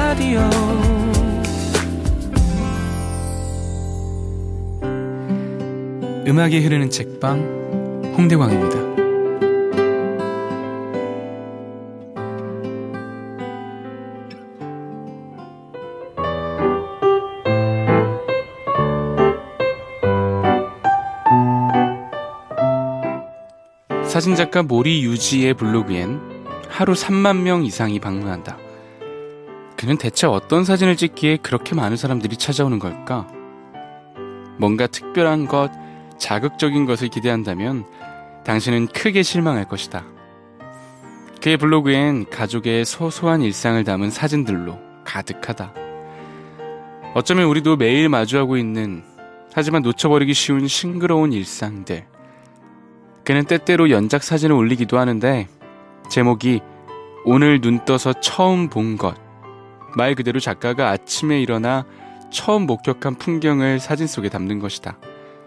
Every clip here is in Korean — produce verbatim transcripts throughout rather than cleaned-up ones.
라디오 음악이 흐르는 책방 홍대광입니다. 사진작가 모리 유지의 블로그엔 하루 삼만 명 이상이 방문한다. 그는 대체 어떤 사진을 찍기에 그렇게 많은 사람들이 찾아오는 걸까? 뭔가 특별한 것, 자극적인 것을 기대한다면 당신은 크게 실망할 것이다. 그의 블로그엔 가족의 소소한 일상을 담은 사진들로 가득하다. 어쩌면 우리도 매일 마주하고 있는, 하지만 놓쳐버리기 쉬운 싱그러운 일상들. 그는 때때로 연작 사진을 올리기도 하는데 제목이 오늘 눈 떠서 처음 본 것. 말 그대로 작가가 아침에 일어나 처음 목격한 풍경을 사진 속에 담는 것이다.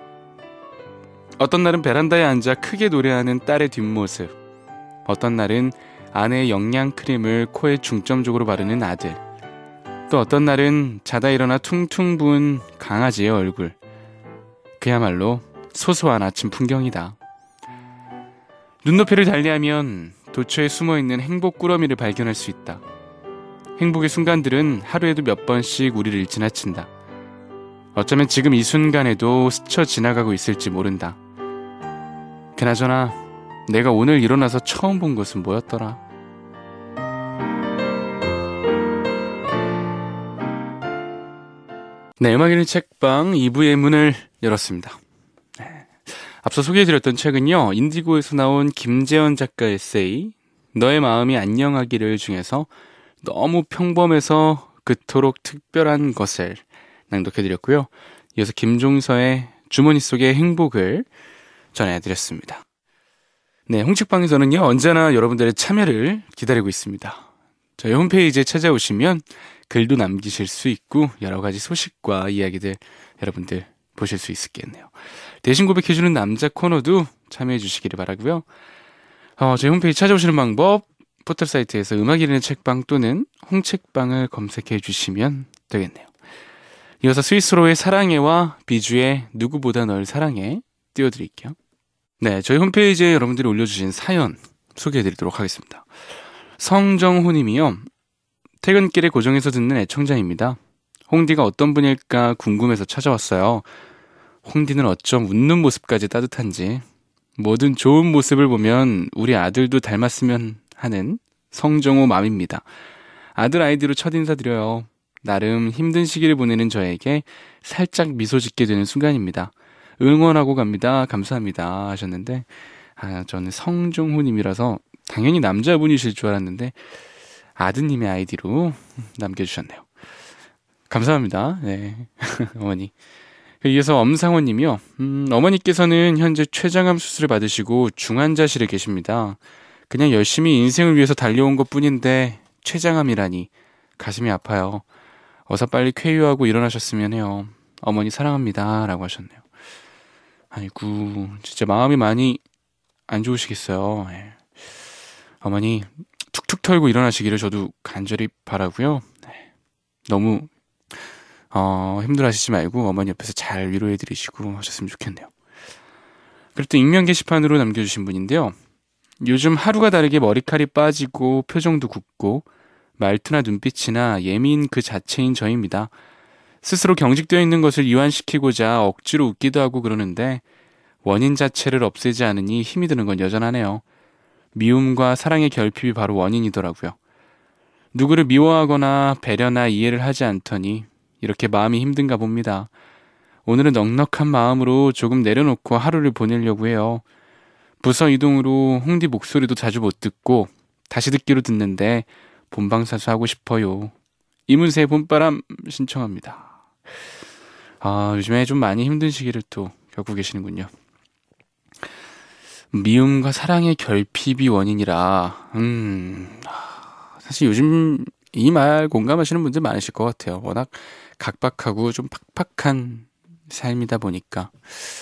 어떤 날은 베란다에 앉아 크게 노래하는 딸의 뒷모습, 어떤 날은 아내의 영양 크림을 코에 중점적으로 바르는 아들, 또 어떤 날은 자다 일어나 퉁퉁 부은 강아지의 얼굴. 그야말로 소소한 아침 풍경이다. 눈높이를 달리하면 도처에 숨어있는 행복 꾸러미를 발견할 수 있다. 행복의 순간들은 하루에도 몇 번씩 우리를 지나친다. 어쩌면 지금 이 순간에도 스쳐 지나가고 있을지 모른다. 그나저나 내가 오늘 일어나서 처음 본 것은 뭐였더라? 네, 음악 읽는 책방 이 부의 문을 열었습니다. 앞서 소개해드렸던 책은요, 인디고에서 나온 김재현 작가 에세이 너의 마음이 안녕하기를 중에서 너무 평범해서 그토록 특별한 것을 낭독해드렸고요. 이어서 김종서의 주머니 속의 행복을 전해드렸습니다. 네, 홍책방에서는요, 언제나 여러분들의 참여를 기다리고 있습니다. 저희 홈페이지에 찾아오시면 글도 남기실 수 있고 여러 가지 소식과 이야기들 여러분들 보실 수 있겠네요. 대신 고백해주는 남자 코너도 참여해 주시기를 바라고요. 어, 저희 홈페이지 찾아오시는 방법, 포털 사이트에서 음악 읽는 책방 또는 홍책방을 검색해 주시면 되겠네요. 이어서 스위스로의 사랑해와 비주의 누구보다 널 사랑해 띄워드릴게요. 네, 저희 홈페이지에 여러분들이 올려주신 사연 소개해드리도록 하겠습니다. 성정호 님이요. 퇴근길에 고정해서 듣는 애청자입니다. 홍디가 어떤 분일까 궁금해서 찾아왔어요. 홍디는 어쩜 웃는 모습까지 따뜻한지, 모든 좋은 모습을 보면 우리 아들도 닮았으면 하는 성정호 맘입니다. 아들 아이디로 첫 인사드려요. 나름 힘든 시기를 보내는 저에게 살짝 미소 짓게 되는 순간입니다. 응원하고 갑니다. 감사합니다 하셨는데, 아, 저는 성정호님이라서 당연히 남자분이실 줄 알았는데 아드님의 아이디로 남겨주셨네요. 감사합니다. 네. 어머니. 이어서 엄상원 님이요. 음, 어머니께서는 현재 췌장암 수술을 받으시고 중환자실에 계십니다. 그냥 열심히 인생을 위해서 달려온 것 뿐인데 췌장암이라니 가슴이 아파요. 어서 빨리 쾌유하고 일어나셨으면 해요. 어머니 사랑합니다 라고 하셨네요. 아이고, 진짜 마음이 많이 안 좋으시겠어요. 네. 어머니 툭툭 털고 일어나시기를 저도 간절히 바라고요. 네. 너무 어, 힘들어하시지 말고 어머니 옆에서 잘 위로해드리시고 하셨으면 좋겠네요. 그리고 또 익명 게시판으로 남겨주신 분인데요. 요즘 하루가 다르게 머리칼이 빠지고 표정도 굳고 말투나 눈빛이나 예민 그 자체인 저입니다. 스스로 경직되어 있는 것을 이완시키고자 억지로 웃기도 하고 그러는데 원인 자체를 없애지 않으니 힘이 드는 건 여전하네요. 미움과 사랑의 결핍이 바로 원인이더라고요. 누구를 미워하거나 배려나 이해를 하지 않더니 이렇게 마음이 힘든가 봅니다. 오늘은 넉넉한 마음으로 조금 내려놓고 하루를 보내려고 해요. 부서 이동으로 홍디 목소리도 자주 못 듣고 다시 듣기로 듣는데 본방사수 하고 싶어요. 이문세의 봄바람 신청합니다. 아, 요즘에 좀 많이 힘든 시기를 또 겪고 계시는군요. 미움과 사랑의 결핍이 원인이라, 음, 사실 요즘 이 말 공감하시는 분들 많으실 것 같아요. 워낙 각박하고 좀 팍팍한 삶이다 보니까.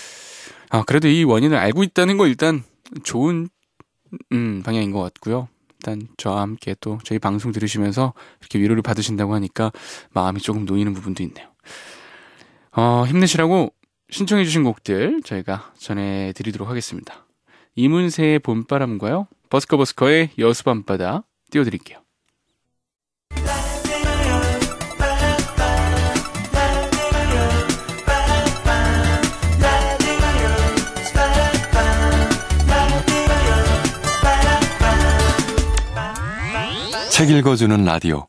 아, 그래도 이 원인을 알고 있다는 거 일단 좋은 음, 방향인 것 같고요. 일단 저와 함께 또 저희 방송 들으시면서 이렇게 위로를 받으신다고 하니까 마음이 조금 놓이는 부분도 있네요. 어, 힘내시라고 신청해주신 곡들 저희가 전해드리도록 하겠습니다. 이문세의 봄바람과요, 버스커버스커의 여수밤바다 띄워드릴게요. 책 읽어주는 라디오.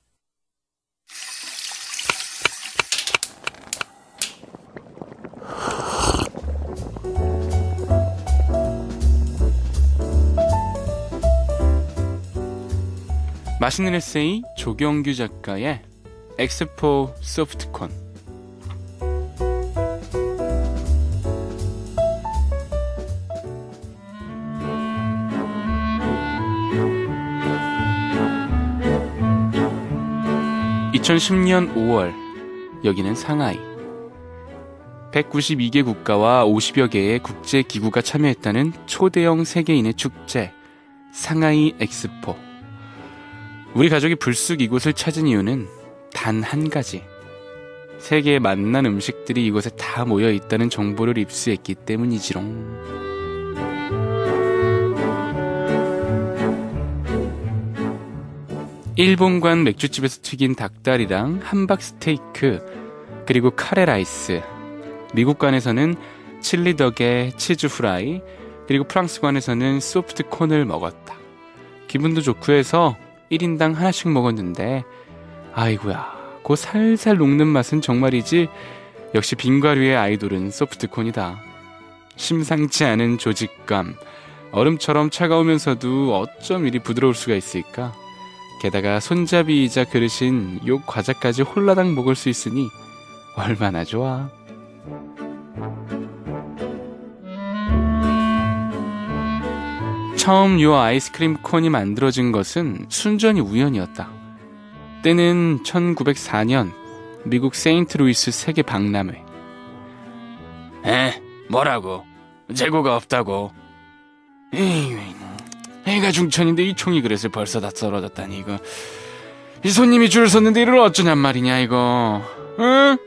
맛있는 에세이 조경규 작가의 엑스포 소프트콘. 이천십 년 오월, 여기는 상하이. 백구십이 개 국가와 오십여 개의 국제기구가 참여했다는 초대형 세계인의 축제, 상하이 엑스포. 우리 가족이 불쑥 이곳을 찾은 이유는 단 한 가지. 세계의 맛난 음식들이 이곳에 다 모여 있다는 정보를 입수했기 때문이지롱. 일본관 맥주집에서 튀긴 닭다리랑 함박 스테이크, 그리고 카레 라이스. 미국관에서는 칠리덕에 치즈 후라이, 그리고 프랑스관에서는 소프트콘을 먹었다. 기분도 좋고 해서 일 인당 하나씩 먹었는데, 아이고야, 그 살살 녹는 맛은 정말이지. 역시 빙과류의 아이돌은 소프트콘이다. 심상치 않은 조직감, 얼음처럼 차가우면서도 어쩜 이리 부드러울 수가 있을까? 게다가 손잡이이자 그릇인 요 과자까지 홀라당 먹을 수 있으니 얼마나 좋아. 처음 요 아이스크림 콘이 만들어진 것은 순전히 우연이었다. 때는 천구백사 년 미국 세인트루이스 세계 박람회. 에? 뭐라고? 재고가 없다고? 에이, 애가 중천인데 이 총이 그래서 벌써 다 썰어졌다니. 이거 이 손님이 줄 섰는데 이를 어쩌냔 말이냐 이거. 응?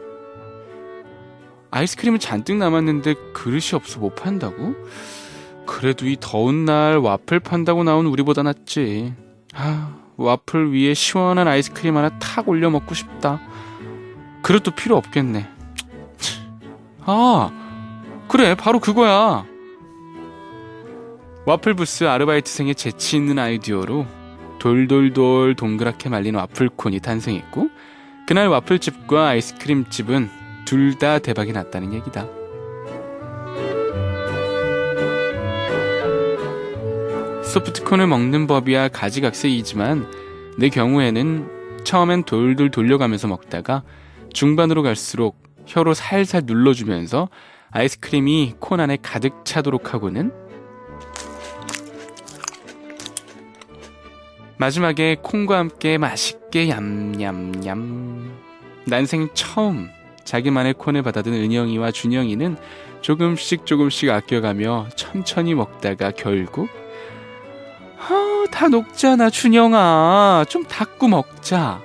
아이스크림은 잔뜩 남았는데 그릇이 없어 못 판다고? 그래도 이 더운 날 와플 판다고 나온 우리보다 낫지. 아, 와플 위에 시원한 아이스크림 하나 탁 올려 먹고 싶다. 그릇도 필요 없겠네. 아, 그래, 바로 그거야. 와플 부스 아르바이트생의 재치 있는 아이디어로 돌돌돌 동그랗게 말린 와플콘이 탄생했고, 그날 와플집과 아이스크림집은 둘 다 대박이 났다는 얘기다. 소프트콘을 먹는 법이야 가지각색이지만 내 경우에는 처음엔 돌돌 돌려가면서 먹다가 중반으로 갈수록 혀로 살살 눌러주면서 아이스크림이 콘 안에 가득 차도록 하고는 마지막에 콘과 함께 맛있게 얌얌얌. 난생 처음 자기만의 콘을 받아든 은영이와 준영이는 조금씩 조금씩 아껴가며 천천히 먹다가 결국 아, 다 녹잖아 준영아, 좀 닫고 먹자.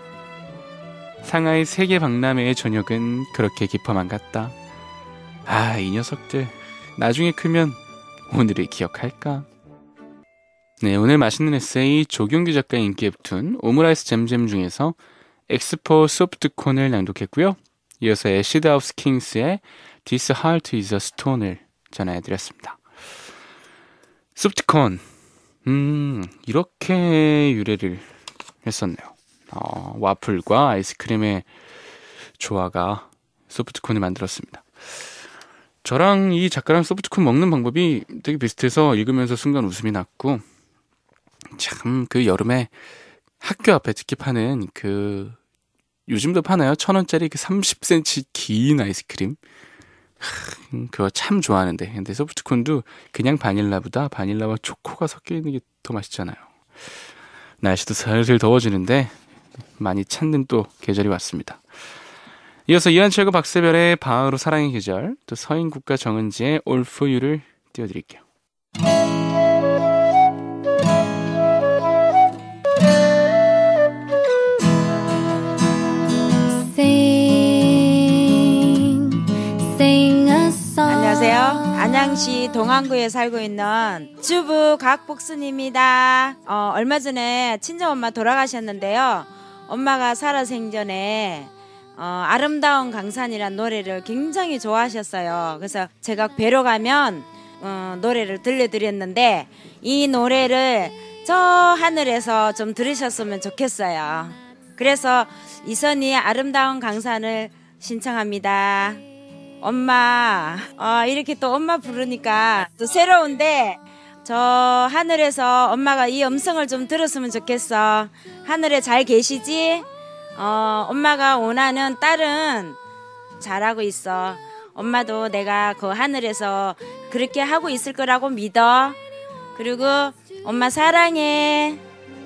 상하이 세계 박람회의 저녁은 그렇게 깊어만 갔다. 아, 이 녀석들 나중에 크면 오늘을 기억할까? 네, 오늘 맛있는 에세이 조경규 작가의 인기 웹툰 오므라이스 잼잼 중에서 엑스포 소프트콘을 낭독했고요. 이어서 애시드 하우스 킹스의 This Heart is a Stone을 전해드렸습니다. 소프트콘, 음, 이렇게 유래를 했었네요. 어, 와플과 아이스크림의 조화가 소프트콘을 만들었습니다. 저랑 이 작가랑 소프트콘 먹는 방법이 되게 비슷해서 읽으면서 순간 웃음이 났고, 참 그 여름에 학교 앞에 특히 파는 그 요즘도 파나요? 천 원짜리 그 삼십 센티미터 긴 아이스크림, 그거 참 좋아하는데. 근데 소프트콘도 그냥 바닐라보다 바닐라와 초코가 섞여 있는 게 더 맛있잖아요. 날씨도 슬슬 더워지는데 많이 찾는 또 계절이 왔습니다. 이어서 이한철과 박세별의 방학으로 사랑의 계절, 또 서인국과 정은지의 All For You를 띄워드릴게요. 안녕하세요. 안양시 동안구에 살고 있는 주부 각복순입니다. 어, 얼마 전에 친정엄마 돌아가셨는데요. 엄마가 살아생전에 어, 아름다운 강산이란 노래를 굉장히 좋아하셨어요. 그래서 제가 뵈러 가면 어, 노래를 들려드렸는데 이 노래를 저 하늘에서 좀 들으셨으면 좋겠어요. 그래서 이선희의 아름다운 강산을 신청합니다. 엄마, 어, 이렇게 또 엄마 부르니까 또 새로운데 저 하늘에서 엄마가 이 음성을 좀 들었으면 좋겠어. 하늘에 잘 계시지? 어, 엄마가 원하는 딸은 잘하고 있어. 엄마도 내가 그 하늘에서 그렇게 하고 있을 거라고 믿어. 그리고 엄마 사랑해.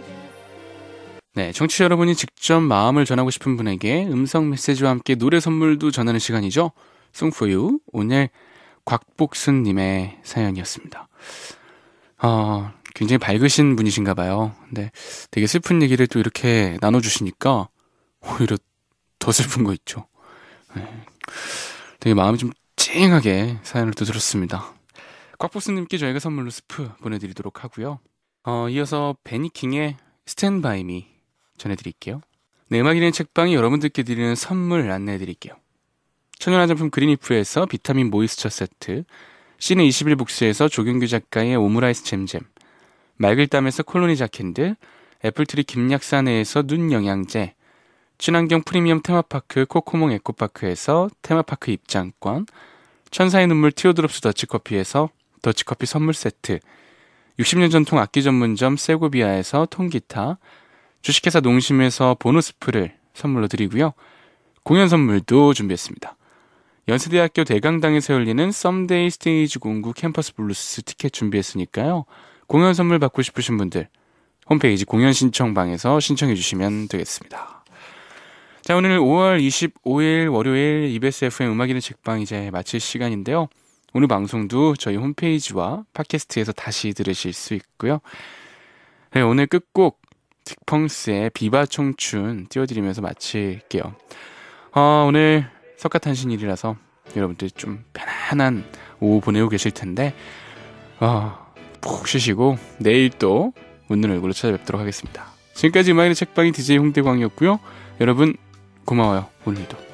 네, 청취자 여러분이 직접 마음을 전하고 싶은 분에게 음성 메시지와 함께 노래 선물도 전하는 시간이죠. Song for You. 오늘 곽복순님의 사연이었습니다. 어, 굉장히 밝으신 분이신가 봐요. 근데 되게 슬픈 얘기를 또 이렇게 나눠주시니까 오히려 더 슬픈 거 있죠. 네. 되게 마음이 좀 찡하게 사연을 또 들었습니다. 곽복순님께 저희가 선물로 스프 보내드리도록 하고요. 어, 이어서 베니킹의 Stand By Me 전해드릴게요. 네, 음악 읽는 책방이 여러분들께 드리는 선물 안내해드릴게요. 천연 화장품 그린이프에서 비타민 모이스처 세트, 씨는 이십일 북스에서 조경규 작가의 오므라이스 잼잼, 맑을땀에서 콜로니 자캔들, 애플트리 김약사내에서 눈 영양제, 친환경 프리미엄 테마파크 코코몽 에코파크에서 테마파크 입장권, 천사의 눈물 티오드롭스 더치커피에서 더치커피 선물 세트, 육십 년 전통 악기 전문점 세고비아에서 통기타, 주식회사 농심에서 보너스프를 선물로 드리고요. 공연 선물도 준비했습니다. 연세대학교 대강당에서 열리는 썸데이 스테이지 공구 캠퍼스 블루스 티켓 준비했으니까요. 공연 선물 받고 싶으신 분들 홈페이지 공연 신청방에서 신청해 주시면 되겠습니다. 자, 오늘 오월 이십오일 월요일 이비에스 에프엠 음악 읽는 책방 이제 마칠 시간인데요. 오늘 방송도 저희 홈페이지와 팟캐스트에서 다시 들으실 수 있고요. 네, 오늘 끝곡 딕펑스의 비바 청춘 띄워드리면서 마칠게요. 어, 오늘 석가탄신일이라서 여러분들 좀 편안한 오후 보내고 계실 텐데 어, 푹 쉬시고 내일 또 웃는 얼굴로 찾아뵙도록 하겠습니다. 지금까지 음악의 책방이 디제이 홍대광이었고요. 여러분 고마워요. 오늘도.